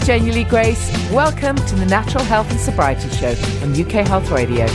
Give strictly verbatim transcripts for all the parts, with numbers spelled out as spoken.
Janie Lee Grace. Welcome to the Natural Health and Sobriety Show on U K Health Radio.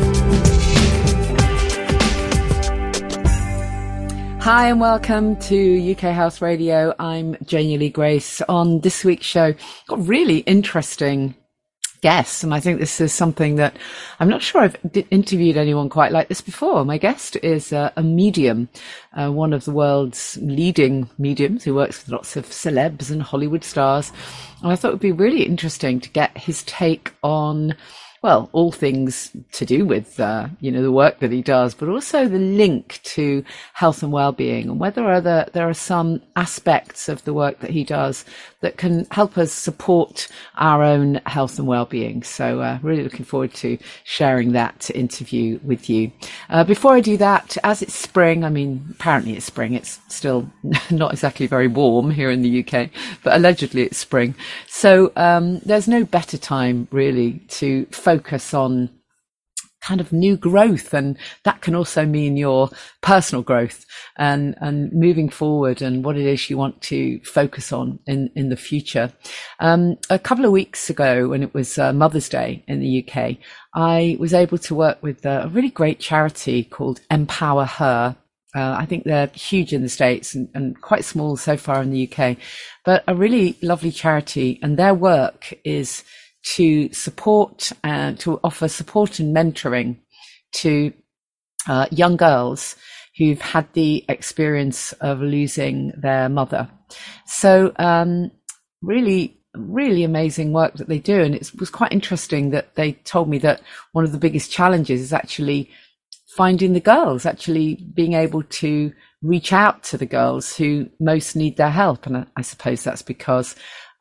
Hi and welcome to U K Health Radio. I'm Janie Lee Grace. On this week's show, got a really interesting guest, and I think this is something that I'm not sure I've d- interviewed anyone quite like this before. My guest is uh, a medium, uh, one of the world's leading mediums who works with lots of celebs and Hollywood stars. And I thought it would be really interesting to get his take on, well, all things to do with, uh, you know, the work that he does, but also the link to health and well-being, and whether other, there are some aspects of the work that he does that can help us support our own health and well-being. So uh, really looking forward to sharing that interview with you. Uh, before I do that, as it's spring, I mean, apparently it's spring. It's still not exactly very warm here in the U K, but allegedly it's spring. So um, there's no better time really to focus on kind of new growth, and that can also mean your personal growth and and moving forward and what it is you want to focus on in in the future. Um a couple of weeks ago, when it was uh, Mother's Day in the U K, I was able to work with a really great charity called Empower Her. Uh, I think they're huge in the States and, and quite small so far in the U K, but a really lovely charity, and their work is to support and uh, to offer support and mentoring to uh, young girls who've had the experience of losing their mother. So um, really, really amazing work that they do. And it was quite interesting that they told me that one of the biggest challenges is actually finding the girls, actually being able to reach out to the girls who most need their help. And I, I suppose that's because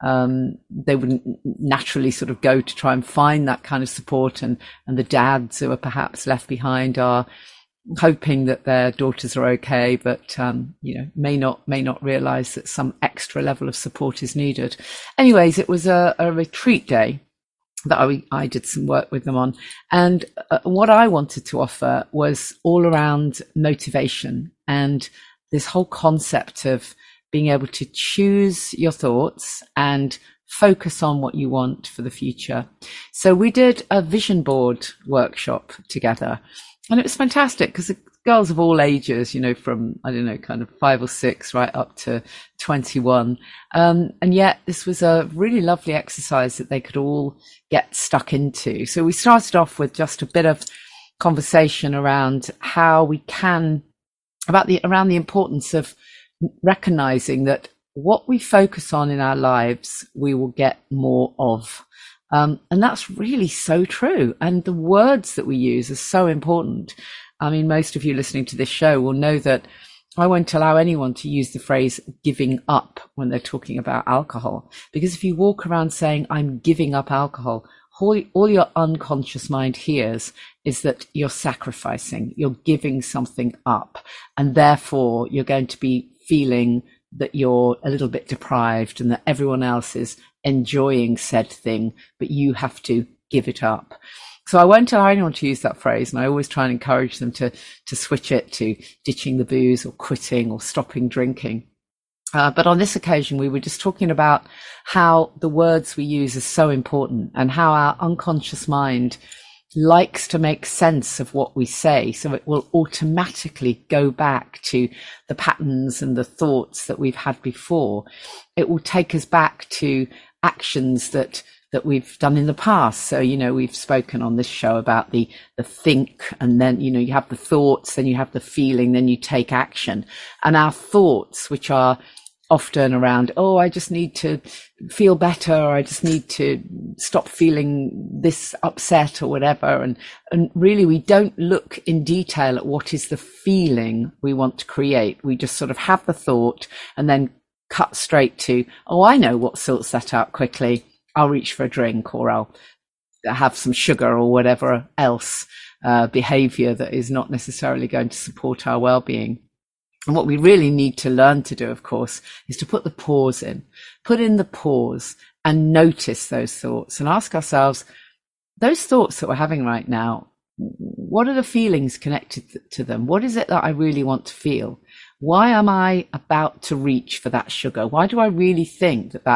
um they wouldn't naturally sort of go to try and find that kind of support, and and the dads who are perhaps left behind are hoping that their daughters are okay, but um you know may not may not realize that some extra level of support is needed. Anyways, it was a, a retreat day that I, I did some work with them on, and uh, what I wanted to offer was all around motivation and this whole concept of being able to choose your thoughts and focus on what you want for the future. So we did a vision board workshop together, and it was fantastic because the girls of all ages, you know, from, I don't know, kind of five or six right up to twenty-one. Um, and yet this was a really lovely exercise that they could all get stuck into. So we started off with just a bit of conversation around how we can, about the, around the importance of recognizing that what we focus on in our lives, we will get more of. Um, and that's really so true. And the words that we use are so important. I mean, most of you listening to this show will know that I won't allow anyone to use the phrase giving up when they're talking about alcohol. Because if you walk around saying, I'm giving up alcohol, all, all your unconscious mind hears is that you're sacrificing, you're giving something up. And therefore, you're going to be feeling that you're a little bit deprived and that everyone else is enjoying said thing, but you have to give it up. So I won't allow anyone to use that phrase, and I always try and encourage them to to switch it to ditching the booze or quitting or stopping drinking. Uh, but on this occasion, we were just talking about how the words we use are so important, and how our unconscious mind likes to make sense of what we say, so it will automatically go back to the patterns and the thoughts that we've had before. It will take us back to actions that that we've done in the past. So, you know, we've spoken on this show about the the think, and then, you know, you have the thoughts, then you have the feeling, then you take action. And our thoughts, which are often around, oh, I just need to feel better, or I just need to stop feeling this upset or whatever. And, and really, we don't look in detail at what is the feeling we want to create. We just sort of have the thought and then cut straight to, oh, I know what sorts that out quickly. I'll reach for a drink, or I'll have some sugar, or whatever else uh, behavior that is not necessarily going to support our well-being. And what we really need to learn to do, of course, is to put the pause in, put in the pause and notice those thoughts and ask ourselves, those thoughts that we're having right now, what are the feelings connected to them? What is it that I really want to feel? Why am I about to reach for that sugar? Why do I really think that that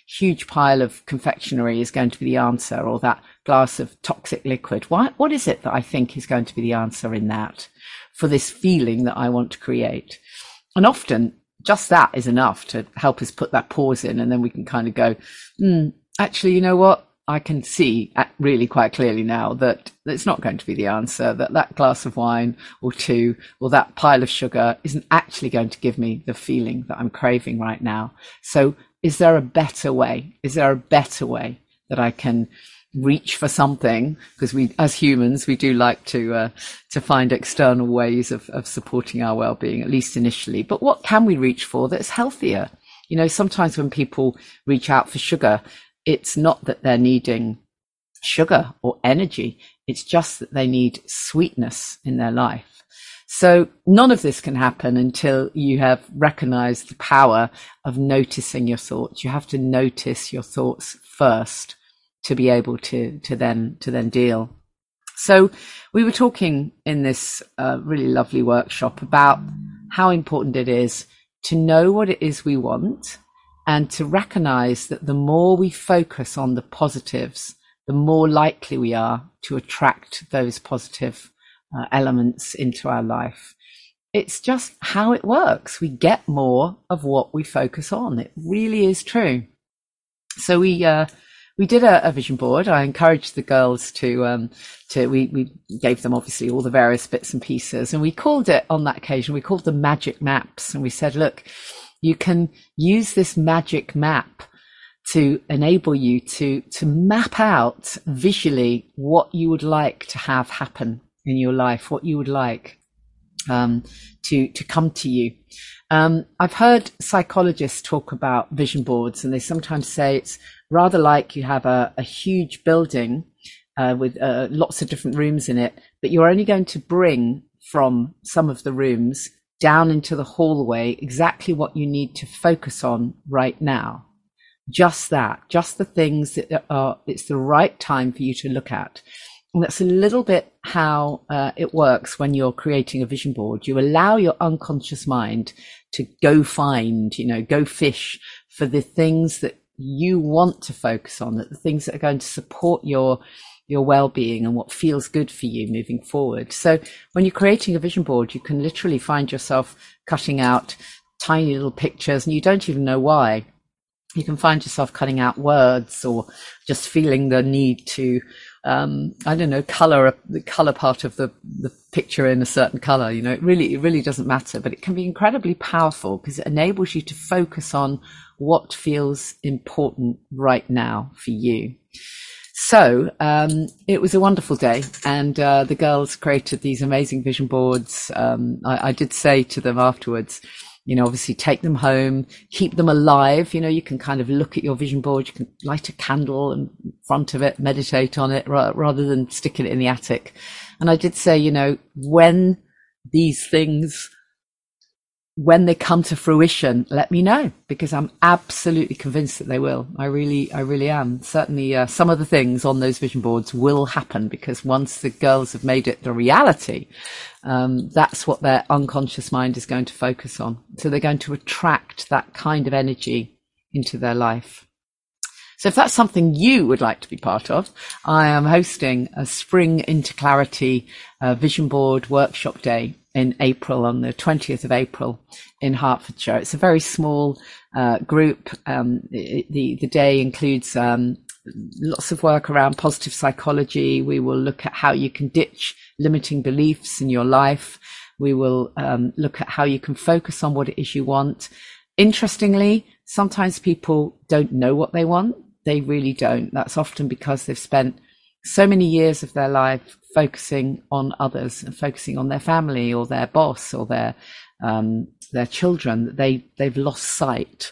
huge pile of confectionery is going to be the answer, or that glass of toxic liquid. What, what is it that I think is going to be the answer in that for this feeling that I want to create? And often just that is enough to help us put that pause in. And then we can kind of go, mm, actually, you know what? I can see really quite clearly now that it's not going to be the answer, that that glass of wine or two or that pile of sugar isn't actually going to give me the feeling that I'm craving right now. So is there a better way? Is there a better way that I can reach for something? Because we, as humans, we do like to uh, to find external ways of, of supporting our well-being, at least initially. But what can we reach for that's healthier? You know, sometimes when people reach out for sugar, it's not that they're needing sugar or energy. It's just that they need sweetness in their life. So none of this can happen until you have recognized the power of noticing your thoughts. You have to notice your thoughts first to be able to, to then, to then deal. So we were talking in this uh, really lovely workshop about how important it is to know what it is we want, and to recognize that the more we focus on the positives, the more likely we are to attract those positive uh, elements into our life. It's just how it works. We get more of what we focus on. It really is true. So we uh, we did a, a vision board. I encouraged the girls to um, to we we gave them obviously all the various bits and pieces, and we called it on that occasion. We called them magic maps, and we said, look, you can use this magic map to enable you to, to map out visually what you would like to have happen in your life, what you would like um, to, to come to you. Um, I've heard psychologists talk about vision boards, and they sometimes say it's rather like you have a, a huge building uh, with uh, lots of different rooms in it, but you're only going to bring from some of the rooms down into the hallway exactly what you need to focus on right now. Just that, just the things that are, it's the right time for you to look at. And that's a little bit how uh, it works when you're creating a vision board. You allow your unconscious mind to go find, you know, go fish for the things that you want to focus on, that the things that are going to support your your well-being and what feels good for you moving forward. So when you're creating a vision board, you can literally find yourself cutting out tiny little pictures and you don't even know why. You can find yourself cutting out words or just feeling the need to, um, I don't know, color a, the color part of the, the picture in a certain color. You know, it really, it really doesn't matter, but it can be incredibly powerful because it enables you to focus on what feels important right now for you. So um, it was a wonderful day, and uh, the girls created these amazing vision boards. Um, I, I did say to them afterwards, you know, obviously take them home, keep them alive. You know, you can kind of look at your vision board, you can light a candle in front of it, meditate on it ra- rather than sticking it in the attic. And I did say, you know, when these things, when they come to fruition, let me know, because I'm absolutely convinced that they will. I really, I really am. Certainly, uh, some of the things on those vision boards will happen because once the girls have made it the reality, um, that's what their unconscious mind is going to focus on. So they're going to attract that kind of energy into their life. So if that's something you would like to be part of, I am hosting a Spring into Clarity uh, Vision Board Workshop Day in April, on the twentieth of April in Hertfordshire. It's a very small uh, group. Um, it, the, the day includes um, lots of work around positive psychology. We will look at how you can ditch limiting beliefs in your life. We will um, look at how you can focus on what it is you want. Interestingly, sometimes people don't know what they want. They really don't. That's often because they've spent so many years of their life focusing on others and focusing on their family or their boss or their um, their children that they they've lost sight.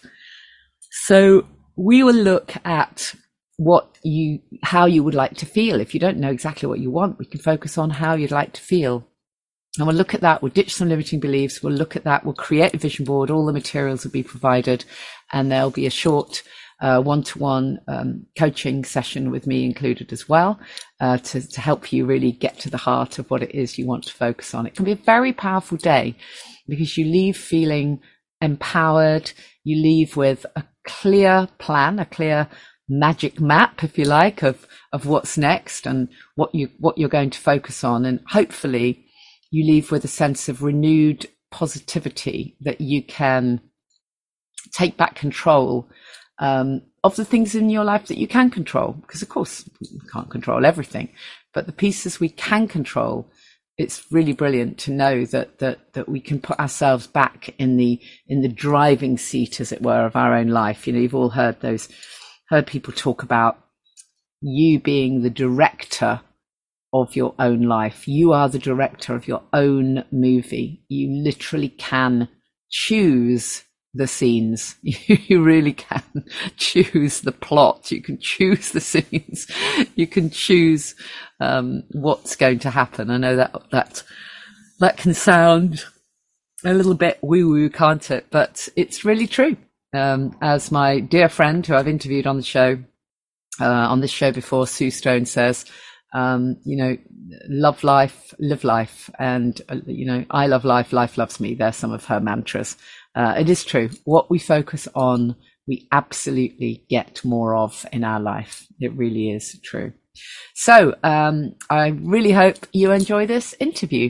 So we will look at what you how you would like to feel. If you don't know exactly what you want, we can focus on how you'd like to feel. And we'll look at that. We'll ditch some limiting beliefs. We'll look at that. We'll create a vision board. All the materials will be provided, and there'll be a short uh, one-to-one um, coaching session with me included as well, uh, to, to help you really get to the heart of what it is you want to focus on. It can be a very powerful day because you leave feeling empowered. You leave with a clear plan, a clear magic map, if you like, of, of what's next and what you, what you're going to focus on. And hopefully you leave with a sense of renewed positivity that you can take back control, um, of the things in your life that you can control. Because of course we can't control everything, but the pieces we can control, it's really brilliant to know that, that, that we can put ourselves back in the, in the driving seat, as it were, of our own life. You know, you've all heard those, heard people talk about you being the director of your own life. You are the director of your own movie. You literally can choose the scenes. You really can choose the plot. You can choose the scenes. You can choose um, what's going to happen. I know that that that can sound a little bit woo-woo, can't it? But it's really true. Um, as my dear friend who I've interviewed on the show, uh, on this show before, Sue Stone, says, um, you know, love life, live life. And, uh, you know, I love life, life loves me. They're some of her mantras. Uh, it is true. What we focus on, we absolutely get more of in our life. It really is true. So, um, I really hope you enjoy this interview.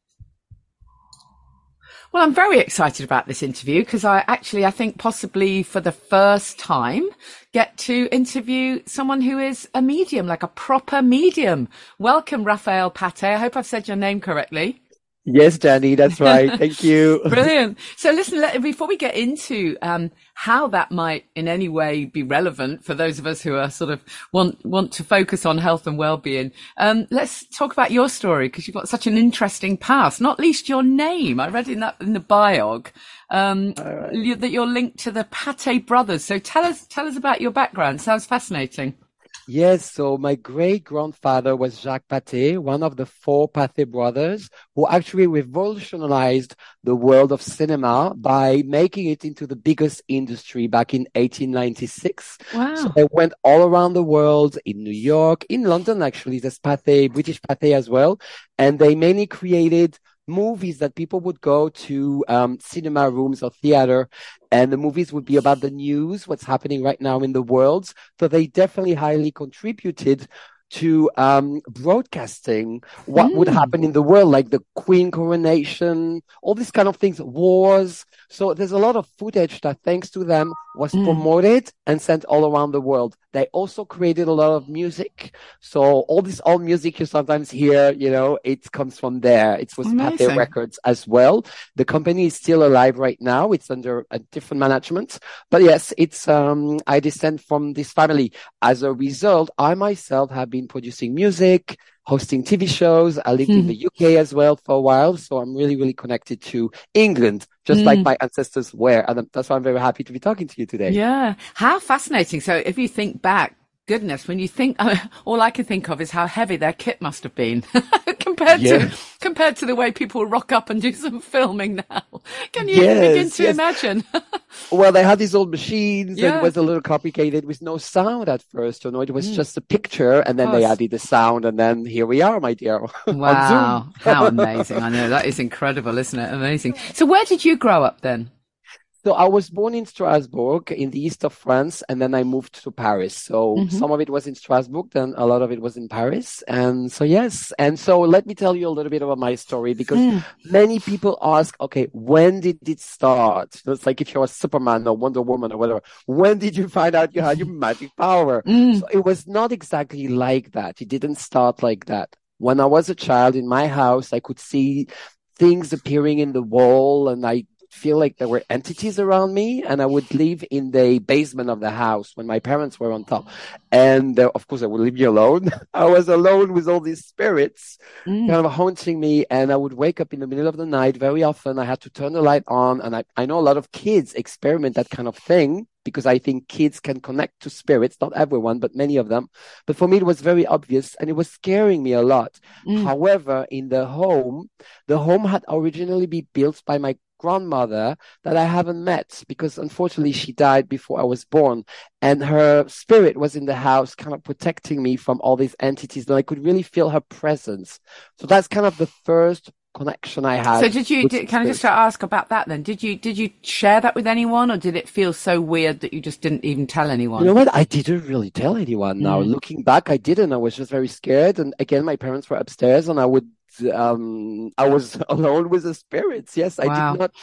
Well, I'm very excited about this interview because I actually, I think possibly for the first time, get to interview someone who is a medium, like a proper medium. Welcome, Raphael Pathé. I hope I've said your name correctly. Yes, Danny, that's right. Thank you. Brilliant. So listen, let, before we get into um, how that might in any way be relevant for those of us who are sort of want want to focus on health and well-being, um, let's talk about your story, because you've got such an interesting past, not least your name. I read in that in the biog um, right. you, that you're linked to the Pathé brothers. So tell us tell us about your background. Sounds fascinating. Yes, so my great-grandfather was Jacques Pathé, one of the four Pathé brothers, who actually revolutionized the world of cinema by making it into the biggest industry back in eighteen ninety-six. Wow. So they went all around the world, in New York, in London, actually, there's Pathé, British Pathé as well, and they mainly created movies that people would go to um, cinema rooms or theater, and the movies would be about the news, what's happening right now in the world. So they definitely highly contributed to um, broadcasting what mm. would happen in the world, like the Queen coronation, all these kind of things, wars. So there's a lot of footage that, thanks to them, was mm. promoted and sent all around the world. They also created a lot of music. So all this old music you sometimes hear, you know, it comes from there. It was Pathé Records as well. The company is still alive right now. It's under a different management. But yes, it's, um, I descend from this family. As a result, I myself have been producing music, hosting T V shows. I lived mm. in the U K as well for a while. So I'm really, really connected to England, just mm. like my ancestors were. And that's why I'm very happy to be talking to you today. Yeah. How fascinating. So if you think back, goodness, when you think, uh, all I can think of is how heavy their kit must have been compared yeah. to compared to the way people rock up and do some filming now. Can you yes, begin to yes. imagine? Well, they had these old machines yeah. and it was a little complicated with no sound at first. You know, it was mm. just a picture, and then they added the sound, and then here we are, my dear. Wow. How amazing. I know, that is incredible, isn't it? Amazing. So where did you grow up then? So I was born in Strasbourg in the east of France, and then I moved to Paris. So mm-hmm. some of it was in Strasbourg, then a lot of it was in Paris. And so, yes. And so let me tell you a little bit about my story, because mm. many people ask, okay, when did it start? So it's like if you're a Superman or Wonder Woman or whatever, when did you find out you had your magic power? Mm. So it was not exactly like that. It didn't start like that. When I was a child in my house, I could see things appearing in the wall, and I feel like there were entities around me, and I would live in the basement of the house when my parents were on top. And uh, of course I would leave me alone. I was alone with all these spirits mm. kind of haunting me, and I would wake up in the middle of the night. Very often I had to turn the light on, and I, I know a lot of kids experiment that kind of thing, because I think kids can connect to spirits, not everyone, but many of them. But for me, it was very obvious, and it was scaring me a lot. Mm. However, in the home, the home had originally been built by my grandmother that I haven't met, because unfortunately she died before I was born, and her spirit was in the house kind of protecting me from all these entities, and I could really feel her presence. So that's kind of the first connection I had. So did you, did, can I just ask about that then? Did you, did you share that with anyone, or did it feel so weird that you just didn't even tell anyone? You know what? I didn't really tell anyone now. Mm. Looking back, I didn't. I was just very scared. And again, my parents were upstairs and I would, um, I was alone with the spirits. Yes, I wow. did not.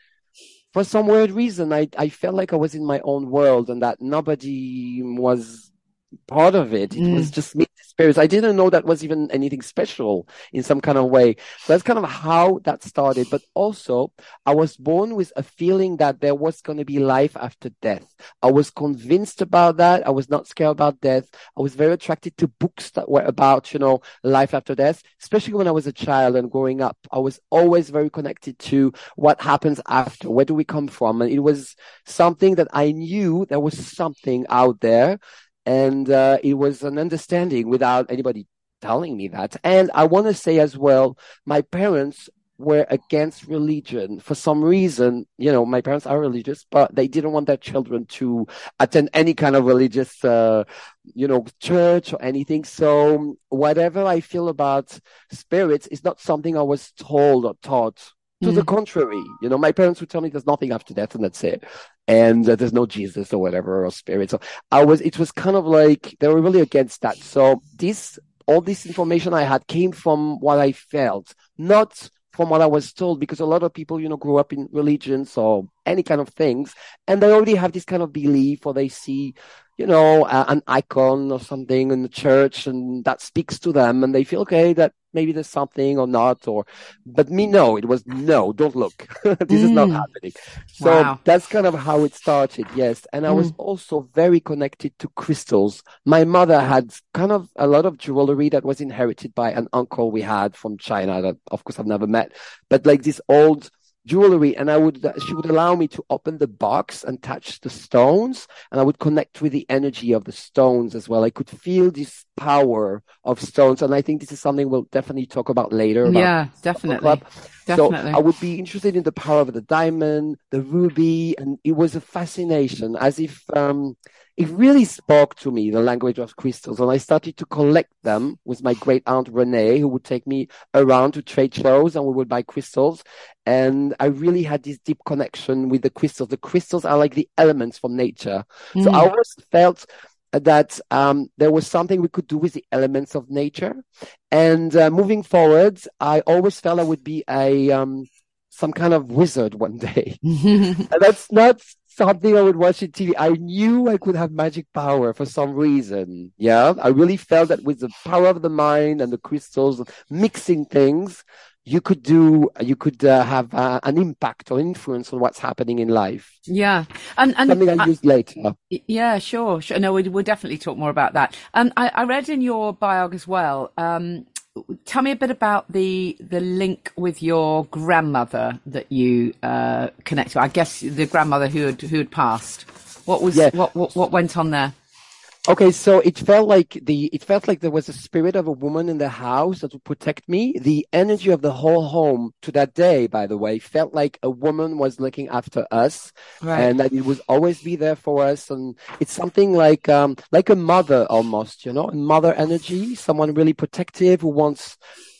For some weird reason, I, I felt like I was in my own world and that nobody was part of it. It mm. was just me, the spirits. I didn't know that was even anything special in some kind of way. So that's kind of how that started. But also, I was born with a feeling that there was going to be life after death. I was convinced about that. I was not scared about death. I was very attracted to books that were about, you know, life after death, especially when I was a child and growing up. I was always very connected to what happens after. Where do we come from? And it was something that I knew there was something out there. And uh, it was an understanding without anybody telling me that. And I want to say as well, my parents were against religion. For some reason, you know, my parents are religious, but they didn't want their children to attend any kind of religious, uh, you know, church or anything. So whatever I feel about spirits is not something I was told or taught. To mm. the contrary, you know, my parents would tell me there's nothing after death and that's it. And uh, there's no Jesus or whatever, or spirit. So I was, it was kind of like, they were really against that. So this, all this information I had came from what I felt, not from what I was told, because a lot of people, you know, grew up in religions or any kind of things, and they already have this kind of belief, or they see, you know, uh, an icon or something in the church, and that speaks to them, and they feel, okay, that maybe there's something or not, or, but me, no, it was, no, don't look. This mm. is not happening. So wow. That's kind of how it started, yes. And I mm. was also very connected to crystals. My mother had kind of a lot of jewelry that was inherited by an uncle we had from China that, of course, I've never met, but like this old jewelry, and I would, she would allow me to open the box and touch the stones, and I would connect with the energy of the stones as well. I could feel this power of stones, and I think this is something we'll definitely talk about later. About yeah, definitely. Definitely. So I would be interested in the power of the diamond, the ruby, and it was a fascination, as if um, it really spoke to me, the language of crystals. And I started to collect them with my great aunt Renee, who would take me around to trade shows, and we would buy crystals. And I really had this deep connection with the crystals. The crystals are like the elements from nature. Mm. So I always felt that um, there was something we could do with the elements of nature. And uh, moving forward, I always felt I would be a um, some kind of wizard one day. And that's not something I would watch on T V. I knew I could have magic power for some reason. Yeah, I really felt that with the power of the mind and the crystals, mixing things, you could do, you could uh, have uh, an impact or influence on what's happening in life. Yeah. And, and something I, I used later. Yeah, sure. sure. No, we, we'll definitely talk more about that. And I, I read in your biog as well, um, tell me a bit about the the link with your grandmother that you uh, connect to. I guess the grandmother who had, who had passed. What was, yeah. what, what, what went on there? Okay, so it felt like the it felt like there was a spirit of a woman in the house that would protect me. The energy of the whole home to that day, by the way, felt like a woman was looking after us, right. And that it would always be there for us. And it's something like um like a mother almost, you know, a mother energy, someone really protective who wants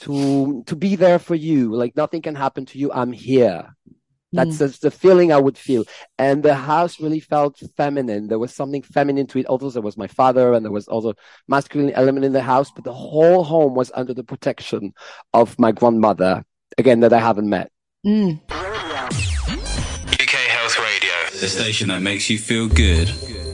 to to be there for you. Like nothing can happen to you. I'm here. That's, mm. that's the feeling I would feel. And the house really felt feminine. There was something feminine to it. Although there was my father and there was also masculine element in the house, but the whole home was under the protection of my grandmother, again, that I haven't met. Mm. U K Health Radio, the station that makes you feel good.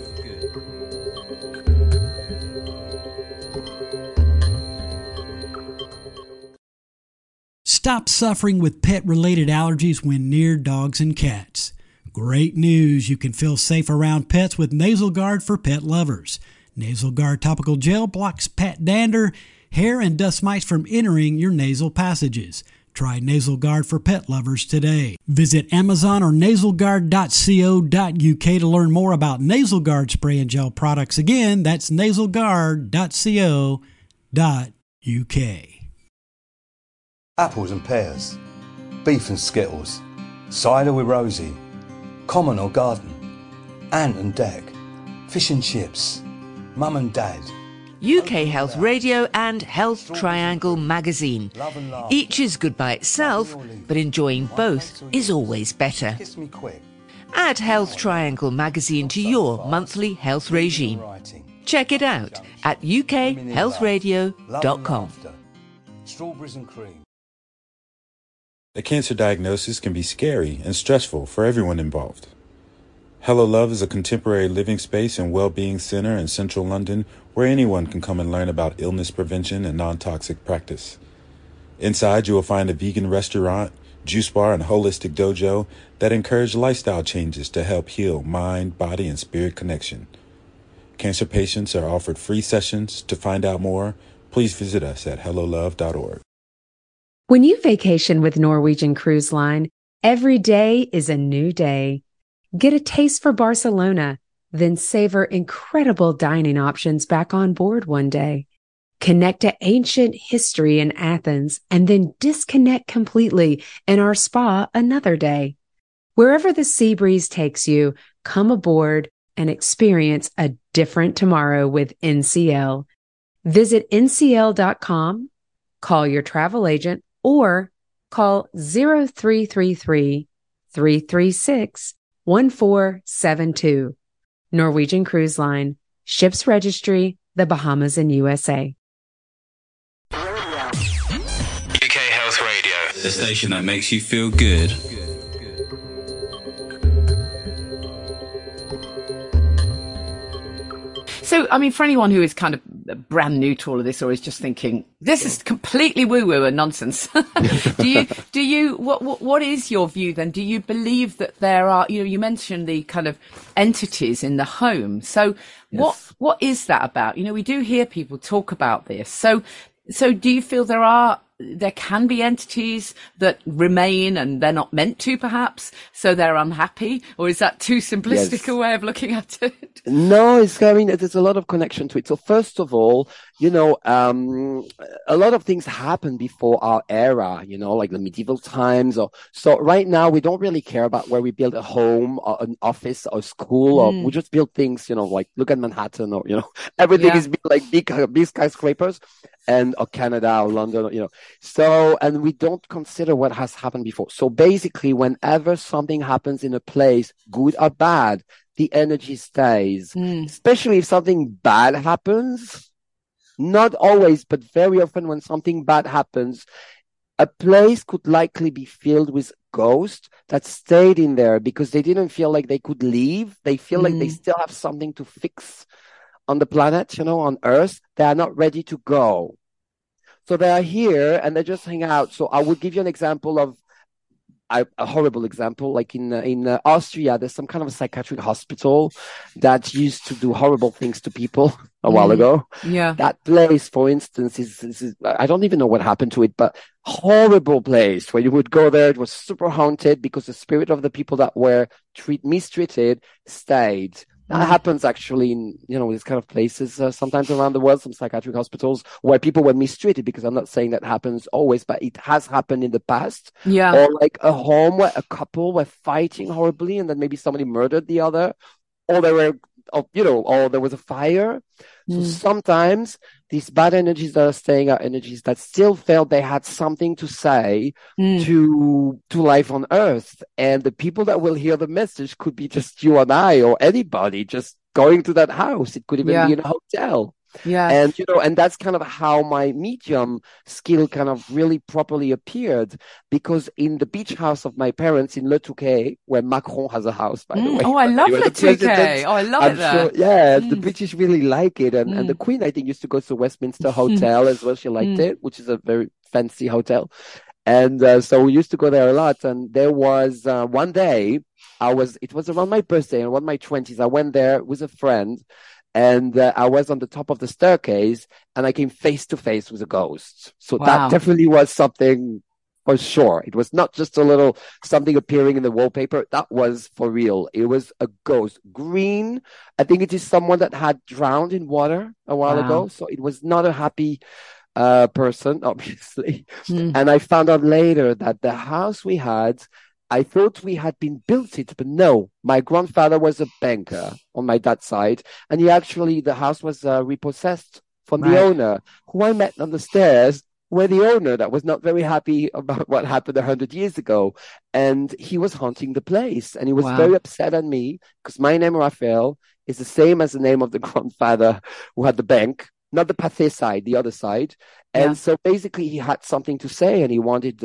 Stop suffering with pet-related allergies when near dogs and cats. Great news! You can feel safe around pets with Nasal Guard for pet lovers. Nasal Guard topical gel blocks pet dander, hair, and dust mites from entering your nasal passages. Try Nasal Guard for pet lovers today. Visit Amazon or nasal guard dot co dot u k to learn more about Nasal Guard spray and gel products. Again, that's nasal guard dot co dot u k. Apples and pears, beef and skittles, cider with Rosie, common or garden, ant and deck, fish and chips, mum and dad. U K Health Radio and Health Triangle magazine. Each is good by itself, but enjoying both is always better. Add Health Triangle magazine to your monthly health regime. Check it out at u k health radio dot com. Strawberries and cream. A cancer diagnosis can be scary and stressful for everyone involved. Hello Love is a contemporary living space and well-being center in central London where anyone can come and learn about illness prevention and non-toxic practice. Inside, you will find a vegan restaurant, juice bar, and holistic dojo that encourage lifestyle changes to help heal mind, body, and spirit connection. Cancer patients are offered free sessions. To find out more, please visit us at hello love dot org. When you vacation with Norwegian Cruise Line, every day is a new day. Get a taste for Barcelona, then savor incredible dining options back on board one day. Connect to ancient history in Athens and then disconnect completely in our spa another day. Wherever the sea breeze takes you, come aboard and experience a different tomorrow with N C L. Visit N C L dot com, call your travel agent, or call zero three three three, three three six, one four seven two. Norwegian Cruise Line, ships registry, the Bahamas and U S A. U K Health Radio, the station that makes you feel good. So, I mean, for anyone who is kind of brand new to all of this, or is just thinking this is completely woo-woo and nonsense, do you, do you, what, what, what is your view then? Do you believe that there are, you know, you mentioned the kind of entities in the home. So, yes. what, what is that about? You know, we do hear people talk about this. So, so do you feel there are, there can be entities that remain and they're not meant to, perhaps, so they're unhappy? Or is that too simplistic yes. a way of looking at it? No, it's, I mean, there's a lot of connection to it. So first of all, you know, um, a lot of things happened before our era, you know, like the medieval times. Or so right now we don't really care about where we build a home or an office or school, mm. or we just build things, you know, like look at Manhattan, or, you know, everything yeah. is built like big, big skyscrapers. And or Canada or London, you know. So, and we don't consider what has happened before. So basically, whenever something happens in a place, good or bad, the energy stays. Mm. Especially if something bad happens. Not always, but very often when something bad happens, a place could likely be filled with ghosts that stayed in there because they didn't feel like they could leave. They feel mm. like they still have something to fix on the planet, you know, on Earth. They are not ready to go. So they are here and they just hang out. So I would give you an example of a, a horrible example. Like in uh, in uh, Austria, there's some kind of a psychiatric hospital that used to do horrible things to people a while mm. ago. Yeah. That place, for instance, is, is, is, I don't even know what happened to it, but horrible place where you would go there. It was super haunted because the spirit of the people that were treat mistreated stayed. That happens actually in, you know, these kind of places uh, sometimes around the world, some psychiatric hospitals where people were mistreated, because I'm not saying that happens always, but it has happened in the past. Yeah. Or like a home where a couple were fighting horribly and then maybe somebody murdered the other, or they were, or, you know, or there was a fire. So mm. sometimes these bad energies that are staying are energies that still felt they had something to say mm. to to life on Earth. And the people that will hear the message could be just you and I, or anybody just going to that house. It could even yeah. be in a hotel. Yeah. And, you know, and that's kind of how my medium skill kind of really properly appeared, because in the beach house of my parents in Le Touquet, where Macron has a house, by mm. the way. Oh, I love Le Touquet. Oh, I love I'm it there. Sure, yeah, mm. the British really like it. And, mm. and the Queen, I think, used to go to Westminster Hotel as well. She liked mm. it, which is a very fancy hotel. And uh, so we used to go there a lot. And there was uh, one day, I was, it was around my birthday, around my twenties. I went there with a friend. And uh, I was on the top of the staircase and I came face to face with a ghost. So wow. that definitely was something for sure. It was not just a little something appearing in the wallpaper. That was for real. It was a ghost. Green. I think it is someone that had drowned in water a while wow. ago. So it was not a happy uh, person, obviously. Mm. And I found out later that the house we had, I thought we had been built it, but no, my grandfather was a banker on my dad's side. And he actually, the house was uh, repossessed from right. the owner, who I met on the stairs, where the owner that was not very happy about what happened a hundred years ago. And he was haunting the place. And he was wow. very upset at me because my name, Raphael, is the same as the name of the grandfather who had the bank, not the Pathé side, the other side. And yeah. so basically he had something to say and he wanted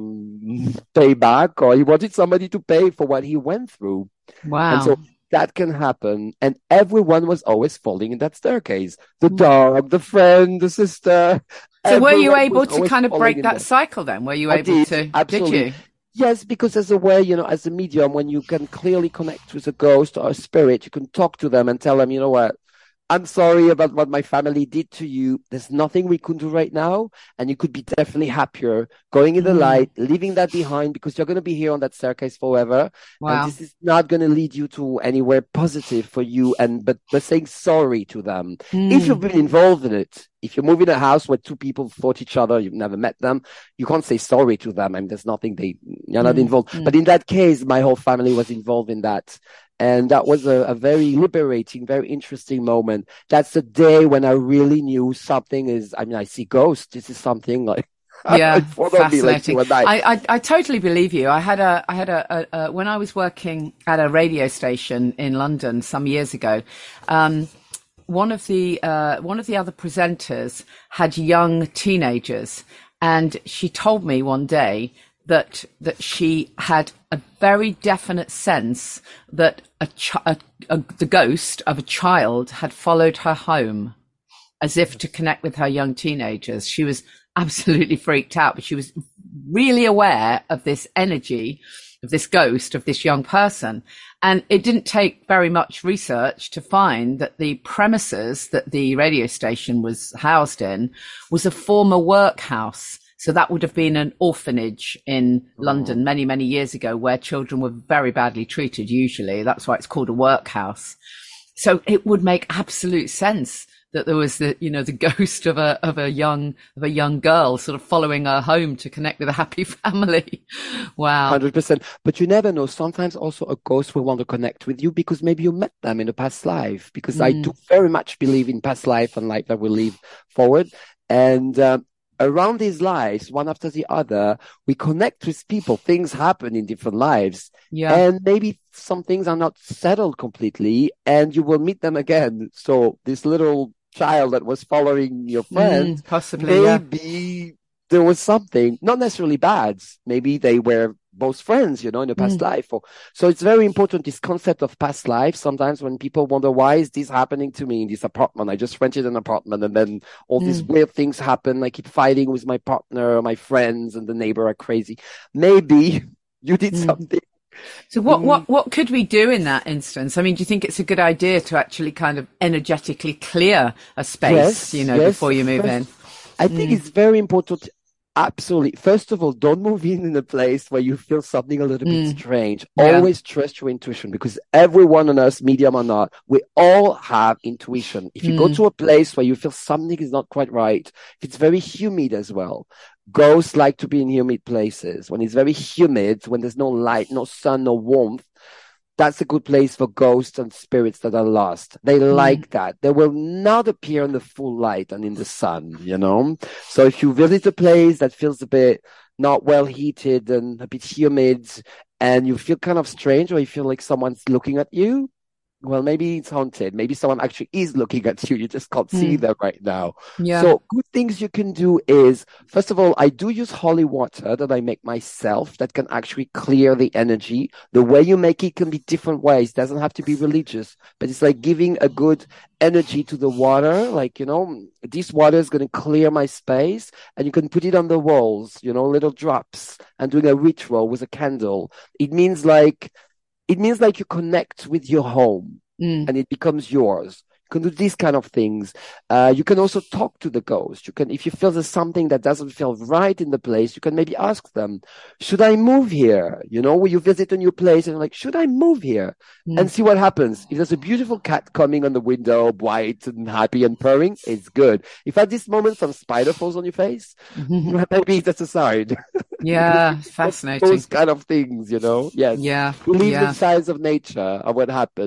um, payback, or he wanted somebody to pay for what he went through. Wow. And so that can happen. And everyone was always falling in that staircase. The dog, the friend, the sister. So were you able to kind of break that cycle then? Were you I able did, to? Absolutely. Did you? Yes, because as a way, you know, as a medium, when you can clearly connect with a ghost or a spirit, you can talk to them and tell them, you know what, I'm sorry about what my family did to you. There's nothing we can do right now. And you could be definitely happier going in the mm. light, leaving that behind, because you're going to be here on that staircase forever. Wow. And this is not going to lead you to anywhere positive for you. And, but, but saying sorry to them. Mm. If you've been involved in it, if you move in a house where two people fought each other, you've never met them, you can't say sorry to them. I mean, there's nothing they, you're not mm. involved. Mm. But in that case, my whole family was involved in that. And that was a, a very liberating, very interesting moment. That's the day when I really knew something is, I mean, I see ghosts. This is something like, yeah, fascinating. Like I, I, I totally believe you. I had a, I had a, a, a, when I was working at a radio station in London some years ago, um, one of the, uh, one of the other presenters had young teenagers, and she told me one day that that she had a very definite sense that a, ch- a, a the ghost of a child had followed her home as if to connect with her young teenagers. She was absolutely freaked out, but she was really aware of this energy, of this ghost, of this young person. And it didn't take very much research to find that the premises that the radio station was housed in was a former workhouse. So that would have been an orphanage in London oh. many, many years ago, where children were very badly treated, usually. That's why it's called a workhouse. So it would make absolute sense that there was the, you know, the ghost of a, of a young, of a young girl sort of following her home to connect with a happy family. Wow. one hundred percent. But you never know. Sometimes also a ghost will want to connect with you because maybe you met them in a past life, because mm. I do very much believe in past life and life that will live forward. And, um, around these lives, one after the other, we connect with people. Things happen in different lives. Yeah. And maybe some things are not settled completely, and you will meet them again. So this little child that was following your friend, mm, possibly, maybe yeah. there was something, not necessarily bad. Maybe they were both friends, you know, in a past mm. life. Or, so it's very important, this concept of past life. Sometimes when people wonder, why is this happening to me in this apartment? I just rented an apartment and then all mm. these weird things happen. I keep fighting with my partner or my friends and the neighbor are crazy. Maybe you did mm. something. So what, mm. what, what could we do in that instance? I mean, do you think it's a good idea to actually kind of energetically clear a space, yes, you know, yes. before you move First, in? I think mm. it's very important. Absolutely. First of all, don't move in in a place where you feel something a little mm. bit strange. Yeah. Always trust your intuition, because everyone on us, medium or not, we all have intuition. If you mm. go to a place where you feel something is not quite right, if it's very humid as well. Ghosts like to be in humid places. When it's very humid, when there's no light, no sun, no warmth, that's a good place for ghosts and spirits that are lost. They mm. like that. They will not appear in the full light and in the sun, you know? So if you visit a place that feels a bit not well heated and a bit humid, and you feel kind of strange, or you feel like someone's looking at you, well, maybe it's haunted. Maybe someone actually is looking at you. You just can't mm. see them right now. Yeah. So good things you can do is, first of all, I do use holy water that I make myself that can actually clear the energy. The way you make it can be different ways. It doesn't have to be religious, but it's like giving a good energy to the water. Like, you know, this water is going to clear my space, and you can put it on the walls, you know, little drops, and doing a ritual with a candle. It means like, It means like you connect with your home mm. and it becomes yours. You can do these kind of things. Uh, you can also talk to the ghost. You can, if you feel there's something that doesn't feel right in the place, you can maybe ask them, should I move here? You know, when you visit a new place and you're like, should I move here? Mm. And see what happens. If there's a beautiful cat coming on the window, white and happy and purring, it's good. If at this moment some spider falls on your face, mm-hmm. maybe that's a sign. Yeah, fascinating. Those kind of things, you know? Yes. Yeah. Believe yeah. the signs of nature of what happens.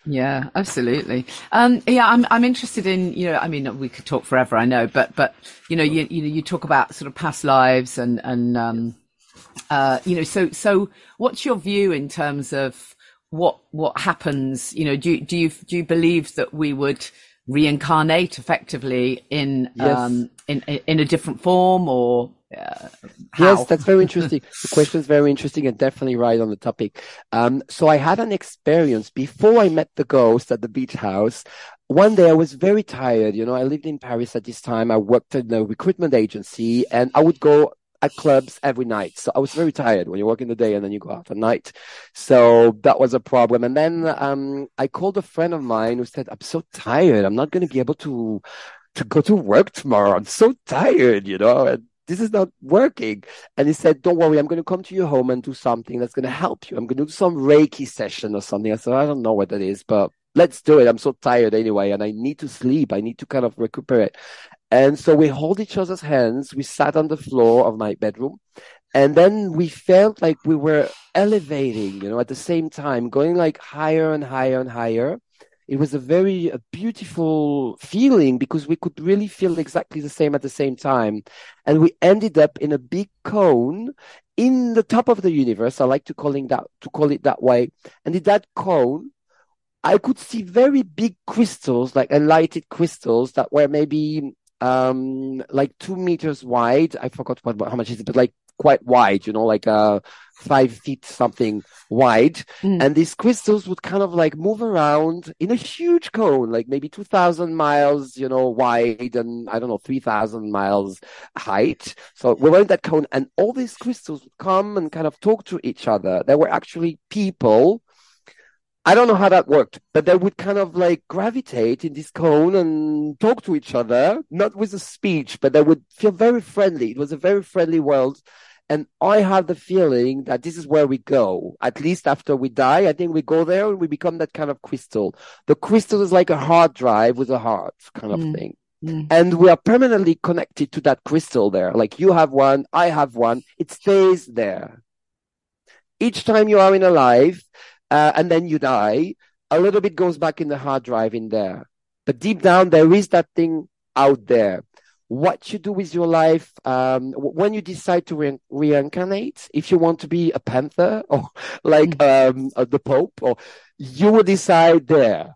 Yeah, absolutely. Um, yeah, I'm I'm interested in, you know, I mean, we could talk forever, I know, but but you know, you you know, you talk about sort of past lives and and um, uh, you know, so so what's your view in terms of what what happens? You know, do do you do you believe that we would reincarnate effectively in Yes. um in in a different form, or uh, how? Yes, that's very interesting. The question is very interesting and definitely right on the topic. Um, so I had an experience before I met the ghost at the beach house. One day I was very tired. You know, I lived in Paris at this time. I worked in a recruitment agency and I would go at clubs every night. So I was very tired when you work in the day and then you go out at night. So that was a problem. And then um, I called a friend of mine who said, I'm so tired. I'm not going to be able to to go to work tomorrow. I'm so tired, you know, and this is not working. And he said, don't worry, I'm going to come to your home and do something that's going to help you. I'm going to do some Reiki session or something. I said, I don't know what that is, but let's do it. I'm so tired anyway, and I need to sleep. I need to kind of recuperate. And so we hold each other's hands. We sat on the floor of my bedroom. And then we felt like we were elevating, you know, at the same time, going like higher and higher and higher. It was a very a beautiful feeling because we could really feel exactly the same at the same time. And we ended up in a big cone in the top of the universe. I like to calling that, to call it that way. And in that cone, I could see very big crystals, like enlightened crystals that were maybe um like two meters wide. I forgot what, how much is it, but like quite wide, you know, like uh five feet something wide. Mm. And these crystals would kind of like move around in a huge cone, like maybe two thousand miles, you know, wide and I don't know, three thousand miles height. So we were in that cone and all these crystals would come and kind of talk to each other. There were actually people. I don't know how that worked, but they would kind of like gravitate in this cone and talk to each other, not with a speech, but they would feel very friendly. It was a very friendly world. And I had the feeling that this is where we go. At least after we die, I think we go there and we become that kind of crystal. The crystal is like a hard drive with a heart kind of mm. thing. Mm. And we are permanently connected to that crystal there. Like you have one, I have one. It stays there. Each time you are in a life, Uh, and then you die, a little bit goes back in the hard drive in there. But deep down, there is that thing out there. What you do with your life, um, when you decide to re- reincarnate, if you want to be a panther or like um, uh, the Pope, or you will decide there.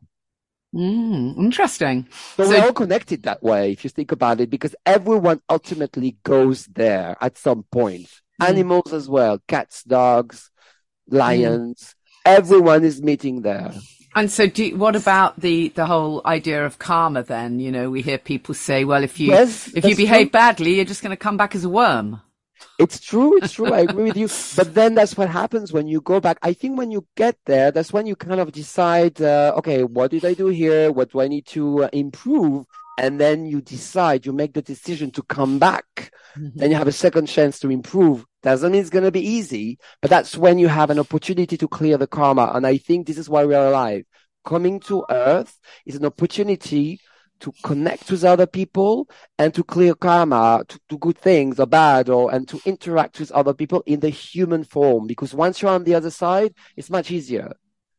Mm, interesting. So, so we're all connected that way, if you think about it, because everyone ultimately goes there at some point. Mm. Animals as well, cats, dogs, lions. Mm. Everyone is meeting there. And so do, what about the, the whole idea of karma then? You know, we hear people say, well, if you, yes, if you behave true. badly, you're just going to come back as a worm. It's true. It's true. I agree with you. But then that's what happens when you go back. I think when you get there, that's when you kind of decide, uh, okay, what did I do here? What do I need to uh, improve? And then you decide, you make the decision to come back. Mm-hmm. Then you have a second chance to improve. Doesn't mean it's going to be easy, but that's when you have an opportunity to clear the karma. And I think this is why we are alive. Coming to Earth is an opportunity to connect with other people and to clear karma, to do good things or bad, or and to interact with other people in the human form. Because once you're on the other side, it's much easier.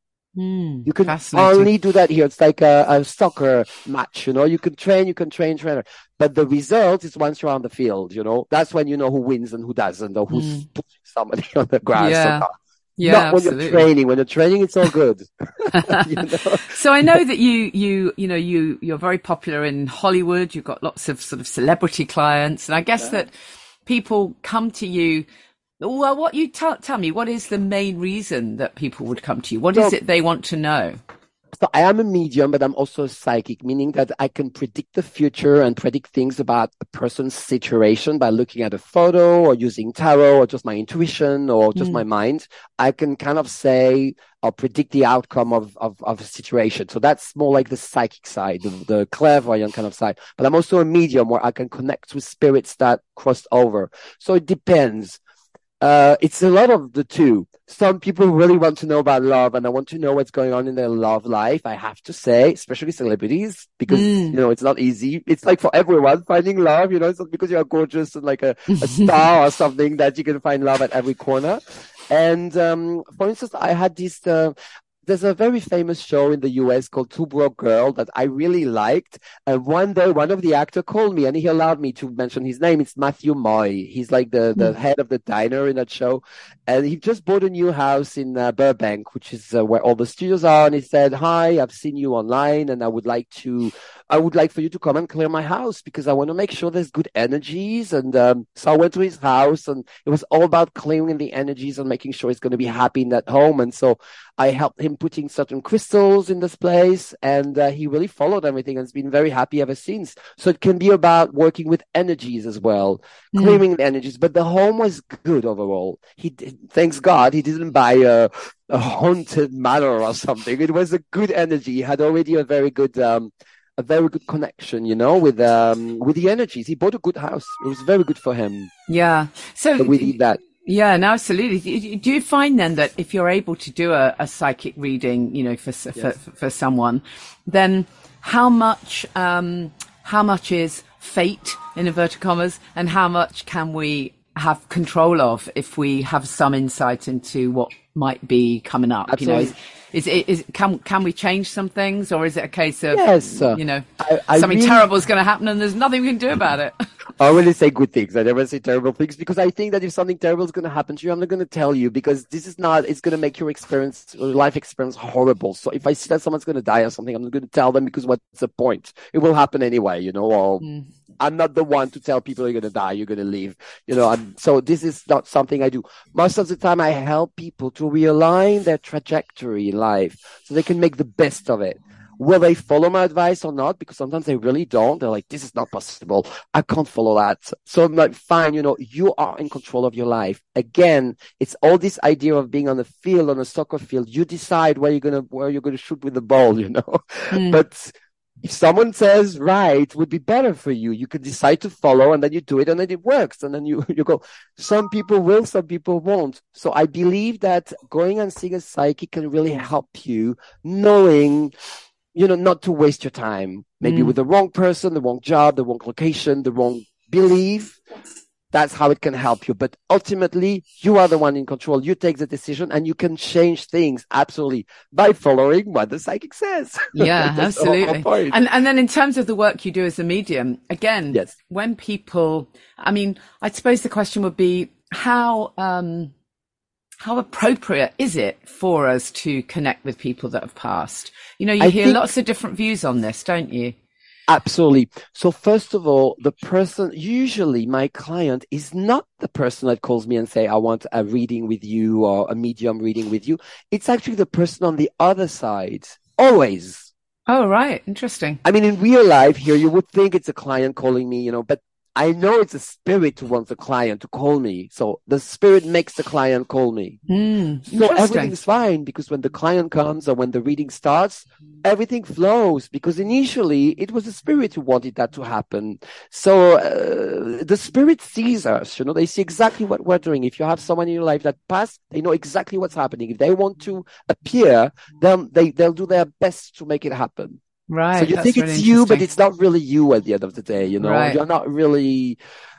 Mm, you can only do that here. It's like a, a soccer match, you know. You can train, you can train, trainer. But the result is once you're on the field, you know. That's when you know who wins and who doesn't, or who's mm. pushing somebody on the grass. Yeah. Or not. Yeah, not absolutely. when you're training. When you're training, it's all good. You know? So I know that you, you, you know, you, you're very popular in Hollywood. You've got lots of sort of celebrity clients, and I guess yeah. that people come to you. Well, what you tell tell me, what is the main reason that people would come to you? What so, is it they want to know? So I am a medium, but I'm also a psychic, meaning that I can predict the future and predict things about a person's situation by looking at a photo or using tarot or just my intuition or just mm. my mind. I can kind of say or predict the outcome of, of, of a situation. So that's more like the psychic side, the, the clairvoyant kind of side. But I'm also a medium where I can connect with spirits that crossed over. So it depends. Uh, it's a lot of the two. Some people really want to know about love and I want to know what's going on in their love life. I have to say, especially celebrities, because, mm. you know, it's not easy. It's like for everyone finding love, you know, it's not because you're gorgeous and like a, a star or something that you can find love at every corner. And, um, for instance, I had this, uh, there's a very famous show in the U S called Two Broke Girl that I really liked. And one day, one of the actors called me and he allowed me to mention his name. It's Matthew Moy. He's like the, the mm. head of the diner in that show. And he just bought a new house in uh, Burbank, which is uh, where all the studios are. And he said, "Hi, I've seen you online and I would like to, I would like for you to come and clear my house because I want to make sure there's good energies." And um, so I went to his house and it was all about clearing the energies and making sure he's going to be happy in that home. And so I helped him putting certain crystals in this place, and uh, he really followed everything and has been very happy ever since. So it can be about working with energies as well, mm. clearing the energies. But the home was good overall. He, thanks God, he didn't buy a, a haunted manor or something. It was a good energy. He had already a very good, um, a very good connection, you know, with um, with the energies. He bought a good house. It was very good for him. Yeah. So, so we did that. Yeah, no, absolutely. Do you find then that if you're able to do a, a psychic reading, you know, for, yes. for for someone, then how much um, how much is fate in inverted commas, and how much can we have control of if we have some insight into what might be coming up? Absolutely. You know, is, is it is can can we change some things, or is it a case of yes, uh, you know I, I something really... terrible is going to happen and there's nothing we can do about it? I only say good things. I never say terrible things because I think that if something terrible is going to happen to you, I'm not going to tell you because this is not, it's going to make your experience, your life experience horrible. So if I see that someone's going to die or something, I'm not going to tell them because what's the point? It will happen anyway, you know, or mm. I'm not the one to tell people you're going to die, you're going to live, you know, and so this is not something I do. Most of the time I help people to realign their trajectory in life so they can make the best of it. Will they follow my advice or not? Because sometimes they really don't. They're like, this is not possible. I can't follow that. So I'm like, fine, you know, you are in control of your life. Again, it's all this idea of being on the field, on a soccer field. You decide where you're going to, where you're going to shoot with the ball, you know, mm. but if someone says, right, would be better for you, you could decide to follow and then you do it and then it works. And then you, you go, some people will, some people won't. So I believe that going and seeing a psychic can really help you knowing, you know, not to waste your time, maybe mm. with the wrong person, the wrong job, the wrong location, the wrong belief. That's how it can help you. But ultimately, you are the one in control. You take the decision and you can change things absolutely by following what the psychic says. Yeah, absolutely. And and then in terms of the work you do as a medium, again, yes. when people, I mean, I suppose the question would be how, um, how appropriate is it for us to connect with people that have passed? You know, you I hear think, lots of different views on this, don't you? Absolutely. So first of all, the person, usually my client is not the person that calls me and say, I want a reading with you or a medium reading with you. It's actually the person on the other side. Always. Oh, right. Interesting. I mean, in real life here, you would think it's a client calling me, you know, but I know it's a spirit who wants the client to call me. So the spirit makes the client call me. Mm, so everything's fine because when the client comes or when the reading starts, everything flows because initially it was the spirit who wanted that to happen. So uh, the spirit sees us, you know, they see exactly what we're doing. If you have someone in your life that passed, they know exactly what's happening. If they want to appear, then they, they'll do their best to make it happen. Right. So you think really it's you, but it's not really you at the end of the day, you know? Right. You're not really,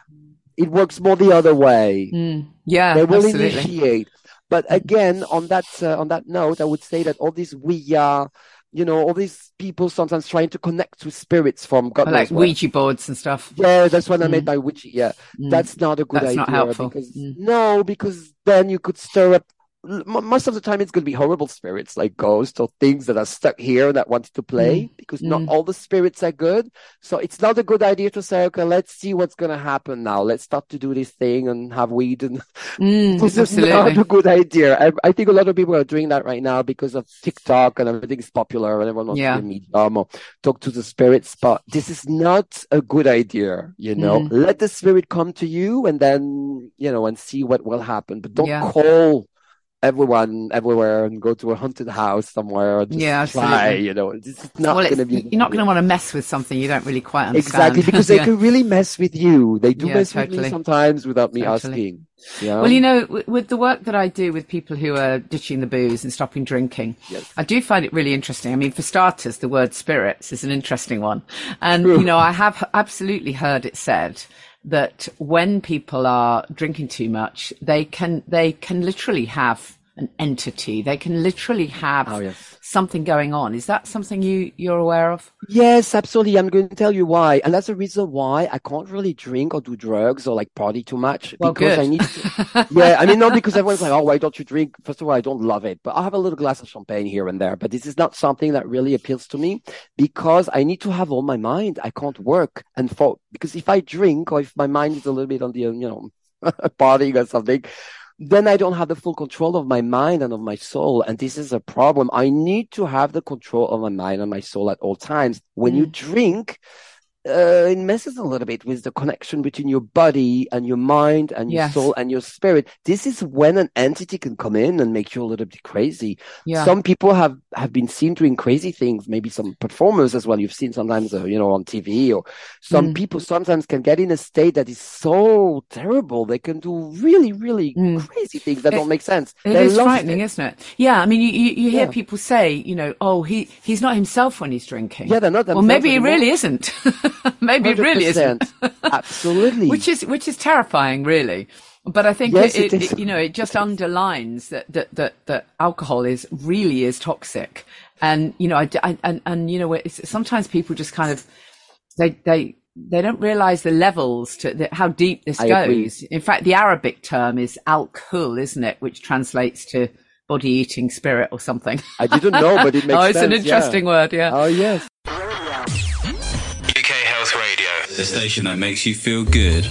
it works more the other way. Mm. Yeah, they will absolutely. initiate. But again, on that, uh, on that note, I would say that all these we are, you know, all these people sometimes trying to connect with spirits from God knows like where. Ouija boards and stuff. Yeah, that's what mm. I meant by Ouija. Yeah. Mm. That's not a good that's idea. Not helpful. Because, mm. No, because then you could stir up. Most of the time it's going to be horrible spirits like ghosts or things that are stuck here that wanted to play mm. because not mm. all the spirits are good. So it's not a good idea to say, okay, let's see what's going to happen now. Let's start to do this thing and have weed. And mm, this absolutely. is not a good idea. I, I think a lot of people are doing that right now because of TikTok and everything's popular and everyone wants yeah. to be medium or talk to the spirits. But this is not a good idea, you know. Mm. Let the spirit come to you and then, you know, and see what will happen. But don't yeah. call everyone everywhere and go to a haunted house somewhere and just yeah, try, you know. This is not well, going to be. You're not going to want to mess with something you don't really quite understand. Exactly, because yeah. they can really mess with you. They do yeah, mess totally. with me sometimes without me totally. asking. Yeah. Well, you know, w- with the work that I do with people who are ditching the booze and stopping drinking, yes. I do find it really interesting. I mean, for starters, the word spirits is an interesting one. And, True. you know, I have absolutely heard it said that when people are drinking too much, they can, they can literally have an entity. They can literally have Oh, yes. something going on. Is that something you, you're aware of? Yes, absolutely. I'm going to tell you why. And that's the reason why I can't really drink or do drugs or like party too much. Well, because good. I need to, yeah, I mean, not because everyone's like, oh, why don't you drink? First of all, I don't love it, but I have a little glass of champagne here and there. But this is not something that really appeals to me because I need to have all my mind. I can't work and for, because if I drink or if my mind is a little bit on the, you know, partying or something, then I don't have the full control of my mind and of my soul. And this is a problem. I need to have the control of my mind and my soul at all times. When mm. you drink, uh, it messes a little bit with the connection between your body and your mind and your yes. soul and your spirit. This is when an entity can come in and make you a little bit crazy. Yeah. Some people have, have been seen doing crazy things, maybe some performers as well. You've seen sometimes, uh, you know, on T V, or some mm. people sometimes can get in a state that is so terrible. They can do really, really mm. crazy things that it, don't make sense. It They're is frightening, is isn't it? Yeah. I mean, you, you, you hear yeah. people say, you know, oh, he, he's not himself when he's drinking. Yeah, they're not themselves. Well, maybe anymore. He really isn't. Maybe it really isn't. Absolutely. Which is, which is terrifying, really. But I think yes, it, it, it, it, you know, it just underlines that, that, that, that alcohol is really is toxic. And, you know, I, I and, and, you know, it's, sometimes people just kind of, they, they, they don't realize the levels to the, how deep this I goes. agree. In fact, the Arabic term is al-kul, isn't it? Which translates to body eating spirit or something. I didn't know, but it makes sense. Oh, it's sense, an interesting yeah. word. Yeah. Oh, yes. U K Health Radio, the station that makes you feel good.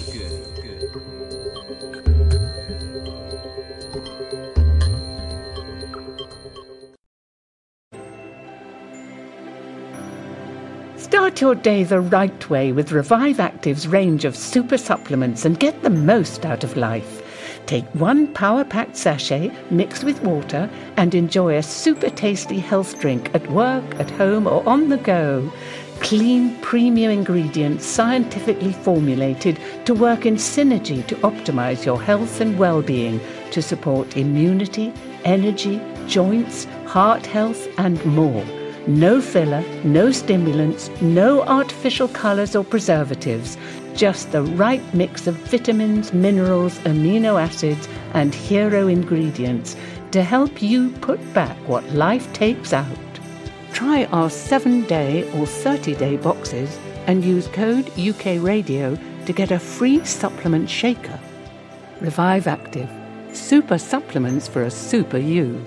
Start your day the right way with Revive Active's range of super supplements and get the most out of life. Take one power-packed sachet mixed with water and enjoy a super tasty health drink at work, at home or on the go. Clean, premium ingredients scientifically formulated to work in synergy to optimize your health and well-being to support immunity, energy, joints, heart health and more. No filler, no stimulants, no artificial colors or preservatives. Just the right mix of vitamins, minerals, amino acids, and hero ingredients to help you put back what life takes out. Try our seven-day or thirty-day boxes and use code U K Radio to get a free supplement shaker. Revive Active. Super supplements for a super you.